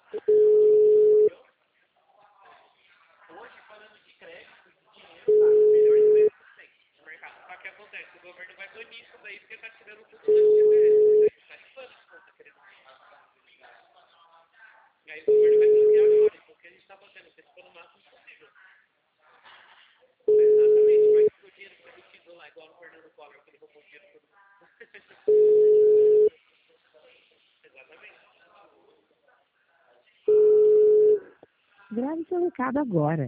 Entendeu? Hoje, falando de crédito, de dinheiro, cara, melhor investimento que tem no mercado. Só que o que acontece? O governo vai banir isso daí porque tá tirando tudo do ICMS. Tá chupando as contas, querendo. E aí o governo vai bloquear agora. Então o que a gente tá fazendo? Antecipando o máximo possível. Exatamente. Vai que o dinheiro foi retido lá, igual no Fernando Collor, que ele roubou o dinheiro todo mundo. Exatamente. Grave seu recado agora.